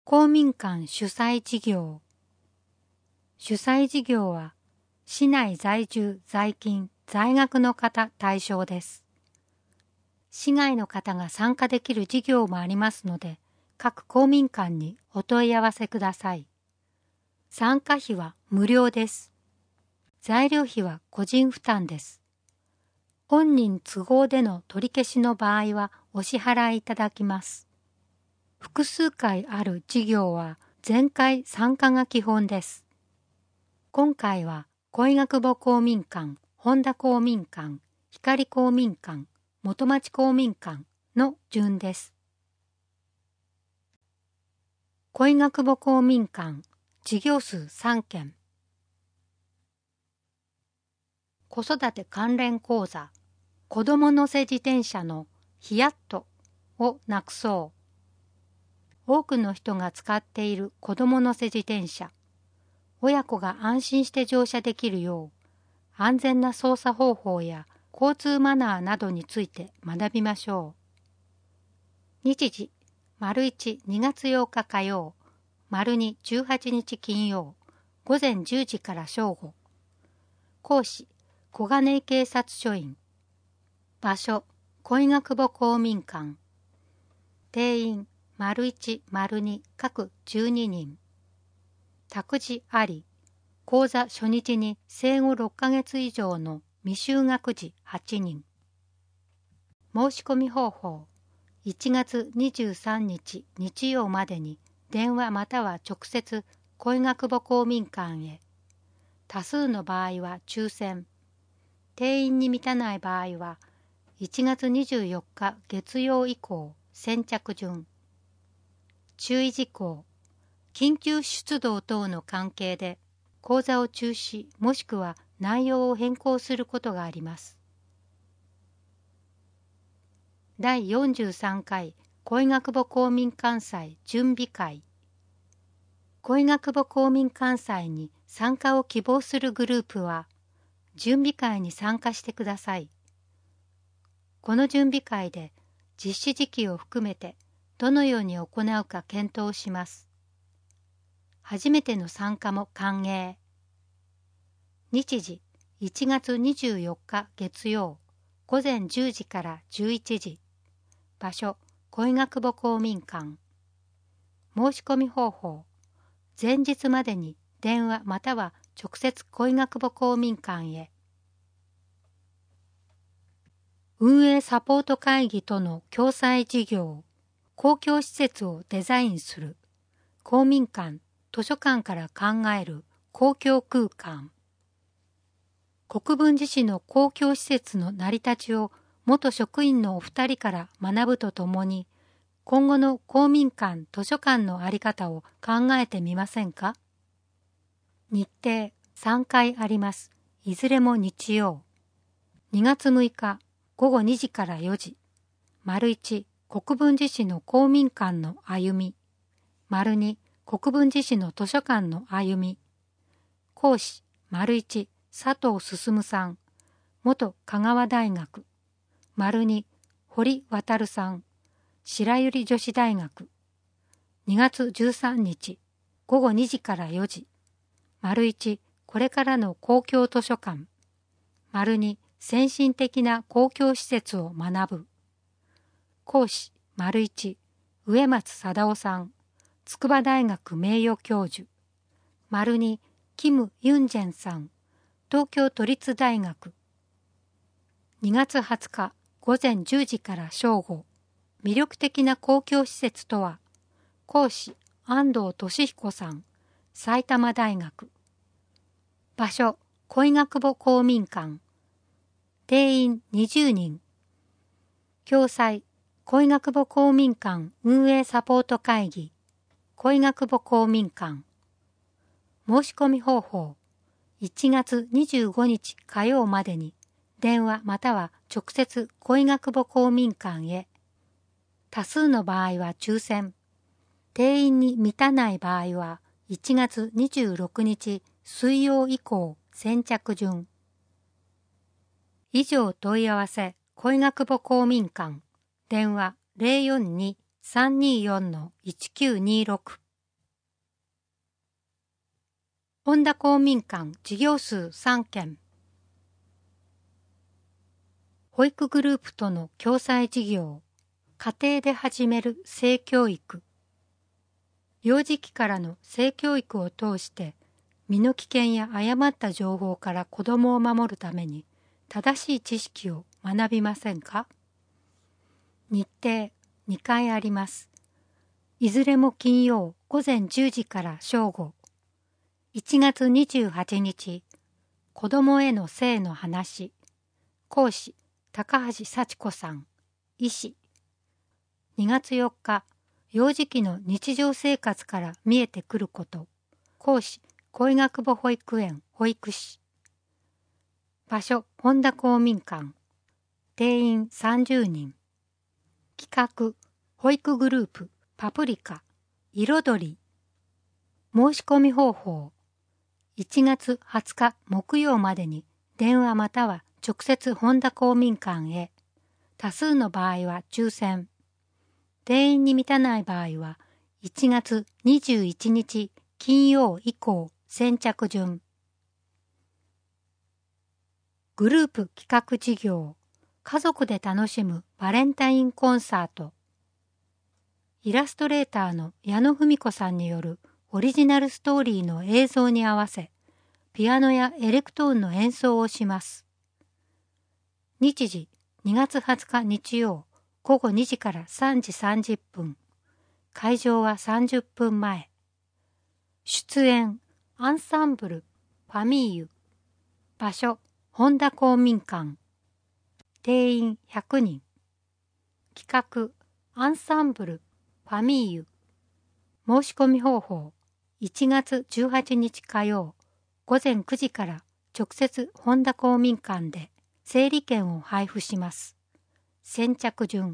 公民館主催事業。主催事業は、市内在住、在勤、在学の方対象です。市外の方が参加できる事業もありますので、各公民館にお問い合わせください。参加費は無料です。材料費は個人負担です。本人都合での取り消しの場合はお支払いいただきます。複数回ある事業は全回参加が基本です。今回は小井学母公民館、本田公民館、光公民館、元町公民館の順です。小井学母公民館、事業数3件。子育て関連講座、子ども乗せ自転車のヒヤッとをなくそう。多くの人が使っている子ども乗せ自転車。親子が安心して乗車できるよう、安全な操作方法や交通マナーなどについて学びましょう。日時、1、2月8日火曜、2、18日金曜、午前10時から正午。講師、小金井警察署員。場所、小井学母公民館。定員、1、2各12人。託児あり。講座初日に生後6ヶ月以上の未就学児8人。申し込み方法。1月23日日曜までに電話または直接小井学母公民館へ。多数の場合は抽選。定員に満たない場合は1月24日月曜以降先着順。注意事項。緊急出動等の関係で講座を中止もしくは内容を変更することがあります。第43回小井学母公民館祭準備会。小井学母公民館祭に参加を希望するグループは準備会に参加してください。この準備会で実施時期を含めてどのように行うか検討します。初めての参加も歓迎。日時、1月24日月曜、午前10時から11時。場所、小井学母公民館。申し込み方法。前日までに電話または直接小井学母公民館へ。運営サポート会議との共催事業。公共施設をデザインする。公民館、図書館から考える公共空間。国分寺市の公共施設の成り立ちを元職員のお二人から学ぶとともに、今後の公民館・図書館の在り方を考えてみませんか？日程3回あります。いずれも日曜。2月6日午後2時から4時。1、国分寺市の公民館の歩み。2、国分寺市の図書館の歩み。講師、1、佐藤進さん。元香川大学。2、堀渉さん。白百合女子大学。2月13日、午後2時から4時。1、これからの公共図書館。2、先進的な公共施設を学ぶ。講師、1、植松貞夫さん。筑波大学名誉教授。2、キム・ユンジェンさん。東京都立大学。2月20日、午前10時から正午。魅力的な公共施設とは、講師、安藤俊彦さん。埼玉大学。場所、小井学母公民館。定員20人。共催、小井学母公民館運営サポート会議。小井学母公民館。申し込み方法。1月25日火曜までに電話または直接小井学母公民館へ。多数の場合は抽選。定員に満たない場合は1月26日水曜以降先着順。以上問い合わせ小井学母公民館。電話042-324-1926 本田公民館事業数3件。保育グループとの共済事業。家庭で始める性教育。幼児期からの性教育を通して身の危険や誤った情報から子どもを守るために正しい知識を学びませんか？日程2回あります。いずれも金曜午前10時から正午。1月28日、子どもへの性の話。講師高橋幸子さん、医師。2月4日、幼児期の日常生活から見えてくること。講師、小医学部保育園保育士。場所、本田公民館。定員30人。企画、保育グループ、パプリカ、彩り。申し込み方法。1月20日木曜までに電話または直接本田公民館へ。多数の場合は抽選。定員に満たない場合は1月21日金曜以降先着順。グループ企画事業。家族で楽しむバレンタインコンサート。イラストレーターの矢野文子さんによるオリジナルストーリーの映像に合わせ、ピアノやエレクトーンの演奏をします。日時2月20日日曜午後2時から3時30分。会場は30分前。出演アンサンブルファミーユ。場所本田公民館。定員100人。企画アンサンブルファミーユ。申し込み方法1月18日火曜午前9時から直接本田公民館で整理券を配布します。先着順。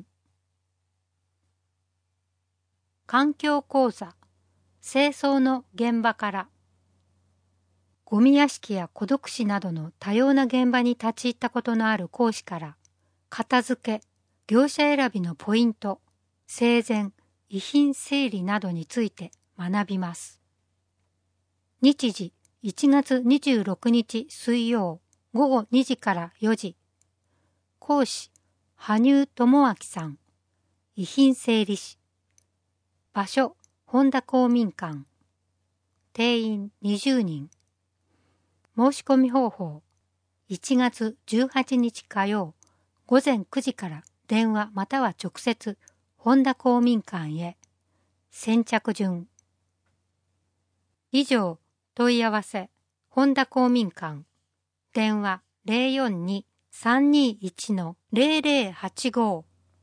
環境講座。清掃の現場から。ゴミ屋敷や孤独死などの多様な現場に立ち入ったことのある講師から、片付け、業者選びのポイント、生前、遺品整理などについて学びます。日時1月26日水曜午後2時から4時。講師、羽生智明さん、遺品整理士。場所、本田公民館。定員20人。申し込み方法、1月18日火曜午前9時から電話または直接本田公民館へ。先着順。以上、問い合わせ、本田公民館。電話042-321-0085。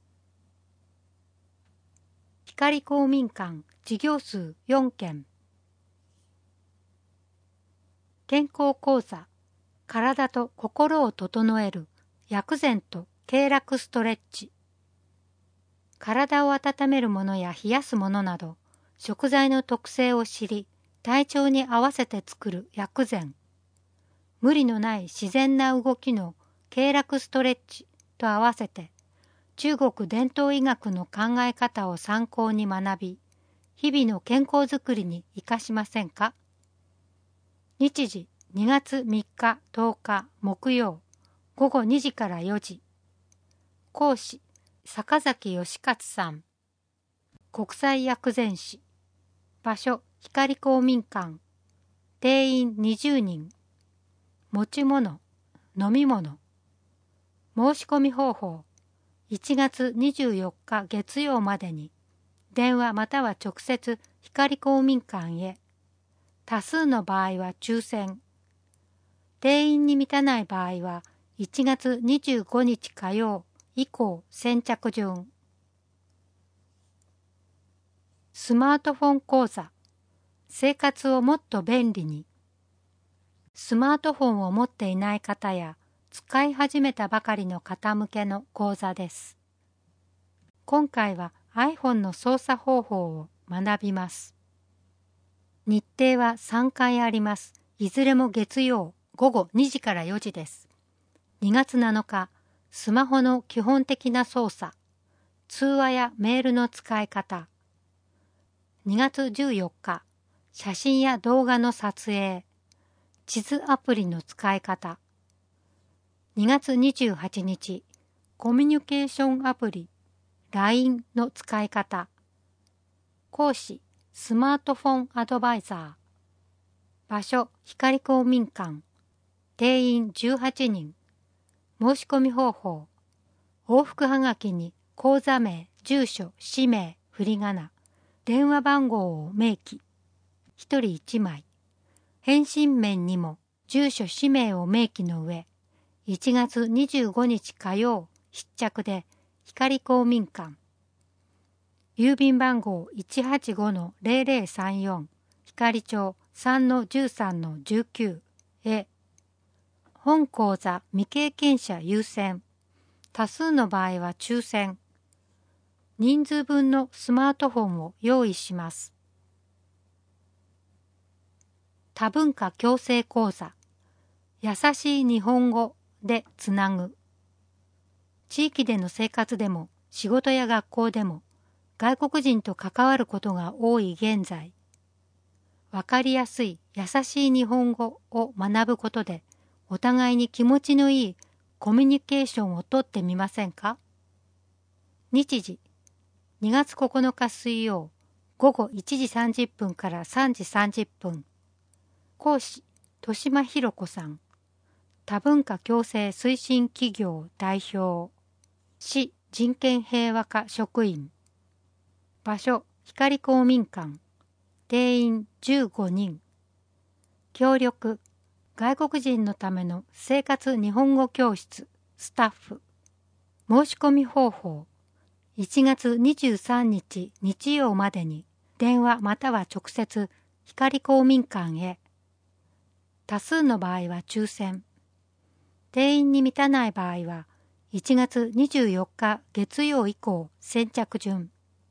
光公民館事業数4件。健康講座。体と心を整える薬膳と経絡ストレッチ。体を温めるものや冷やすものなど、食材の特性を知り、体調に合わせて作る薬膳。無理のない自然な動きの経絡ストレッチと合わせて、中国伝統医学の考え方を参考に学び、日々の健康づくりに生かしませんか？日時2月3日10日木曜午後2時から4時。講師坂崎義勝さん。国際薬膳師。場所光公民館。定員20人。持ち物、飲み物。申し込み方法1月24日月曜までに電話または直接光公民館へ。多数の場合は抽選。定員に満たない場合は1月25日火曜以降先着順。スマートフォン講座。生活をもっと便利に。スマートフォンを持っていない方や使い始めたばかりの方向けの講座です。今回は iPhone の操作方法を学びます。日程は3回あります。いずれも月曜午後2時から4時です。2月7日、スマホの基本的な操作、通話やメールの使い方。2月14日、写真や動画の撮影、 地図アプリの使い方。2月28日、コミュニケーションアプリ LINE の使い方。講師、スマートフォンアドバイザー。場所、光公民館。定員18人。申し込み方法。往復はがきに口座名、住所、氏名、振り仮名、電話番号を明記。1人1枚。返信面にも住所氏名を明記の上、1月25日火曜必着で光公民館。郵便番号 185-0034 光町 3-13-19 へ。本講座未経験者優先。多数の場合は抽選。人数分のスマートフォンを用意します。多文化共生講座。優しい日本語でつなぐ。地域での生活でも仕事や学校でも外国人と関わることが多い現在。わかりやすい優しい日本語を学ぶことでお互いに気持ちのいいコミュニケーションをとってみませんか？日時2月9日水曜午後1時30分から3時30分。講師、豊島博子さん。多文化共生推進企業代表。市人権平和課職員。場所、光公民館。定員15人。協力、外国人のための生活日本語教室、スタッフ。申し込み方法。1月23日日曜までに電話または直接光公民館へ。多数の場合は抽選。定員に満たない場合は1月24日月曜以降先着順。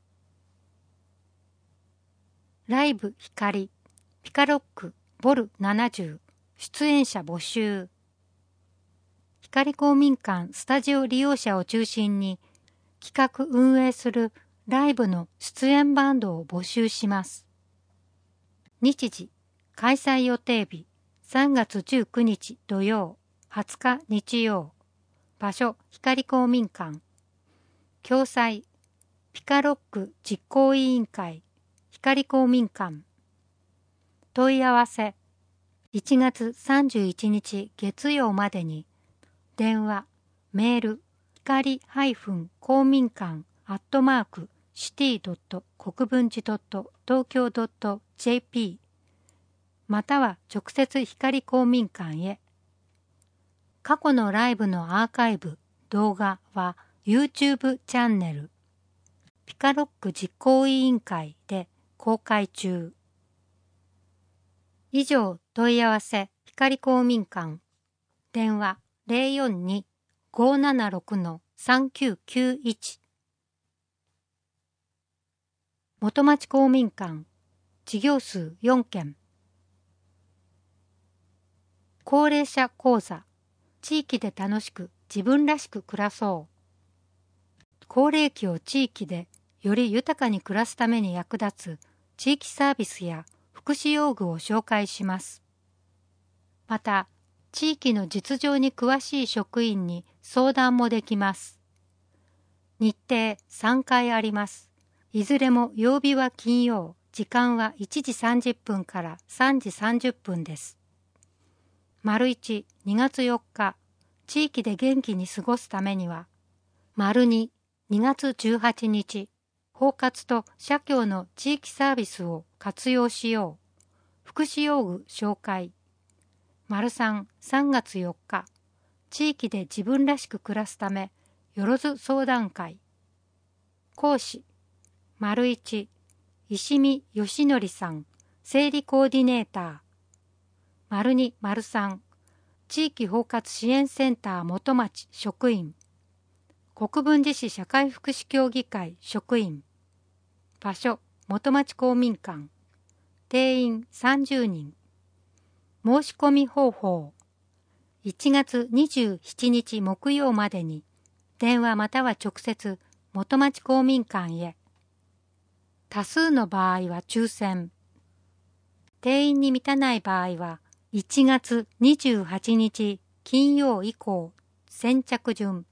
ライブ光ピカロックボル70出演者募集。光公民館スタジオ利用者を中心に企画運営するライブの出演バンドを募集します。日時開催予定日3月19日土曜、20日日曜。場所、光公民館。共催、ピカロック実行委員会、光公民館。問い合わせ、1月31日月曜までに、電話、メール、光公民館@city.国分寺.東京.jpまたは直接光公民館へ。過去のライブのアーカイブ、動画は YouTube チャンネルピカロック実行委員会で公開中。以上問い合わせ光公民館。電話042-576-3991。元町公民館。事業数4件。高齢者講座。地域で楽しく自分らしく暮らそう。高齢期を地域でより豊かに暮らすために役立つ地域サービスや福祉用具を紹介します。また、地域の実情に詳しい職員に相談もできます。日程3回あります。いずれも曜日は金曜、時間は1時30分から3時30分です。丸1、2月4日、地域で元気に過ごすためには、丸2、2月18日、包括と社協の地域サービスを活用しよう。福祉用具紹介。丸3、3月4日、地域で自分らしく暮らすため、よろず相談会。講師。丸1、石見義則さん、整理コーディネーター。丸2、丸3、地域包括支援センター元町職員。国分寺市社会福祉協議会職員。場所、元町公民館。定員30人。申し込み方法。1月27日木曜までに、電話または直接元町公民館へ。多数の場合は抽選。定員に満たない場合は、 1月28日金曜以降先着順。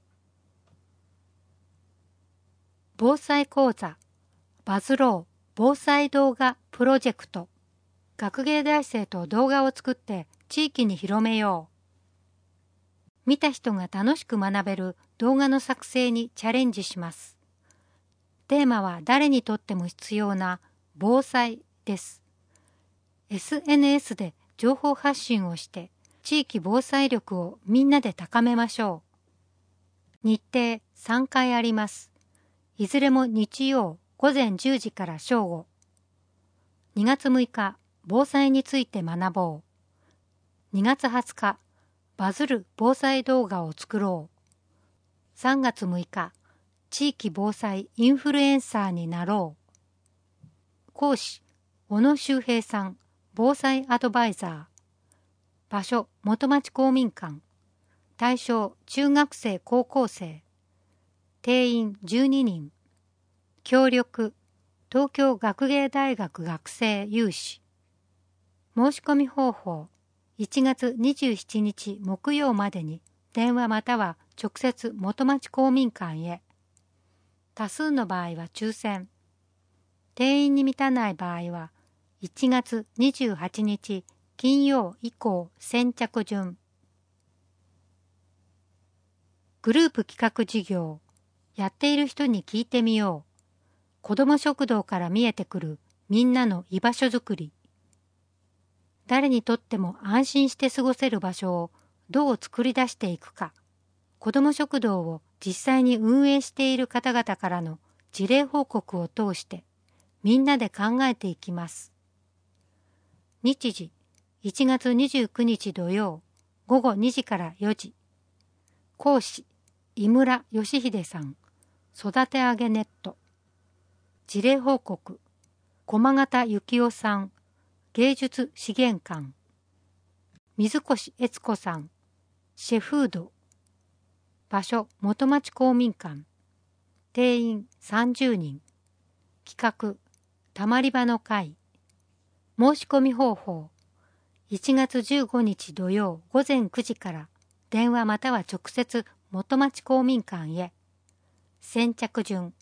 防災講座バズろう防災動画プロジェクト。学芸大生と動画を作って地域に広めよう。見た人が楽しく学べる動画の作成にチャレンジします。テーマは誰にとっても必要な防災です。SNS で情報発信をして地域防災力をみんなで高めましょう。日程3回あります。いずれも日曜午前10時から正午。2月6日、防災について学ぼう。2月20日、バズる防災動画を作ろう。3月6日、地域防災インフルエンサーになろう。講師、小野修平さん、防災アドバイザー。場所、元町公民館。対象、中学生高校生。定員12人。協力、東京学芸大学学生有志。申し込み方法、1月27日木曜までに電話または直接元町公民館へ。多数の場合は抽選。定員に満たない場合は1月28日金曜以降先着順。グループ企画事業、やっている人に聞いてみよう。子ども食堂から見えてくるみんなの居場所づくり。誰にとっても安心して過ごせる場所をどう作り出していくか。子ども食堂を実際に運営している方々からの事例報告を通してみんなで考えていきます。日時、1月29日土曜午後2時から4時。講師、井村義秀さん、育て上げネット。事例報告、駒形幸夫さん、芸術資源館。水越悦子さん、シェフード。場所、元町公民館。定員30人。企画、たまり場の会。申し込み方法、1月15日土曜午前9時から電話または直接元町公民館へ。先着順。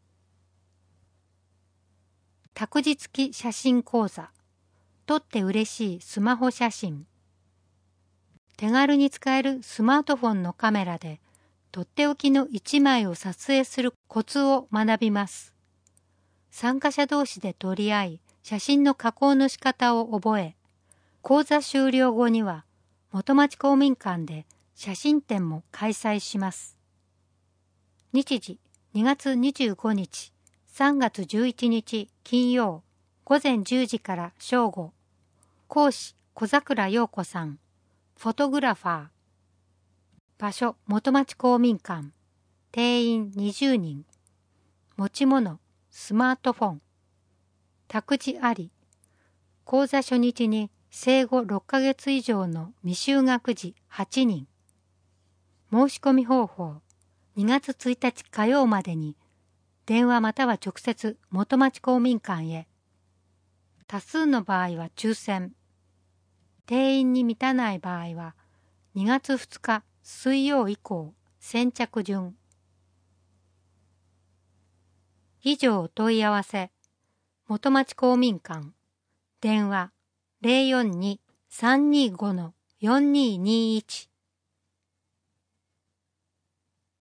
託児付き写真講座。撮って嬉しいスマホ写真。手軽に使えるスマートフォンのカメラでとっておきの一枚を撮影するコツを学びます。参加者同士で撮り合い、写真の加工の仕方を覚え、講座終了後には元町公民館で写真展も開催します。日時2月25日、3月11日金曜午前10時から正午。講師小桜陽子さん、フォトグラファー。場所元町公民館。定員20人。持ち物スマートフォン。託児あり。講座初日に生後6ヶ月以上の未就学児8人。申し込み方法、2月1日火曜までに電話または直接元町公民館へ。多数の場合は抽選。定員に満たない場合は2月2日水曜以降先着順。以上お問い合わせ。元町公民館。電話 042-325-4221